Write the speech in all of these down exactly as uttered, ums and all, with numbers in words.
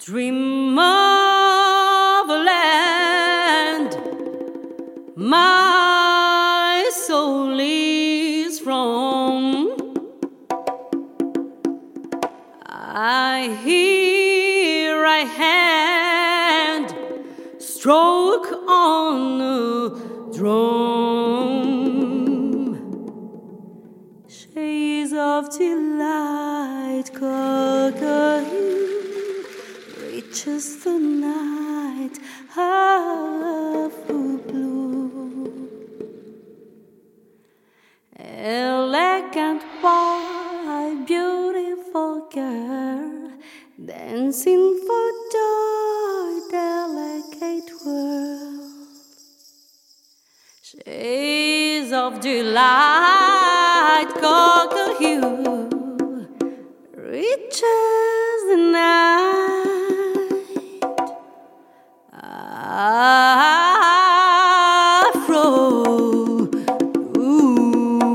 Dream of a land my soul is from. I hear a hand stroke on a drum. Shades of delight, cockatoo reaches the night of blue. Elegant white, beautiful girl, dancing for joy, delicate world. Shades of delight, cockatoo reaches the night. Afro, ooh.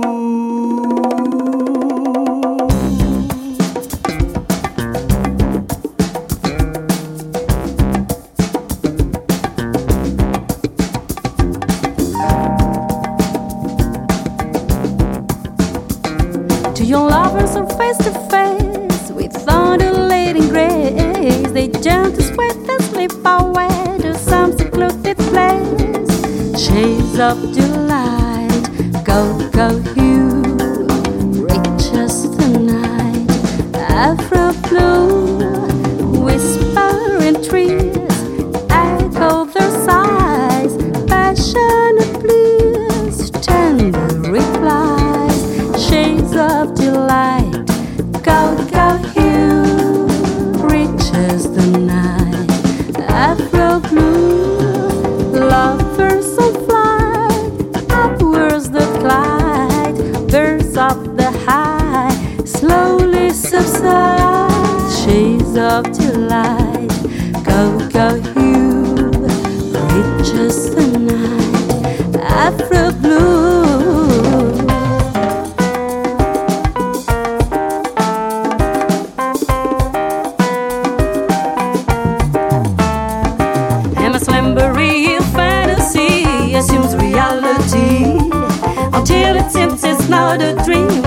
To your lovers are face to face with undulating grace. They jump to sweat and slip away to some secluded place. Shades of delight, go, go, hue reaches the night. Afro blue, whispering trees echo their sighs. Passionate bliss, tender replies. Shades of delight, go, go, hue reaches the night. Afro blue, lovers on flight, upwards the glide. Birds of the high slowly subside. Shades of delight, go, go, hue reaches the night. Afro blue. Slumbering fantasy assumes reality until it seems it's not a dream.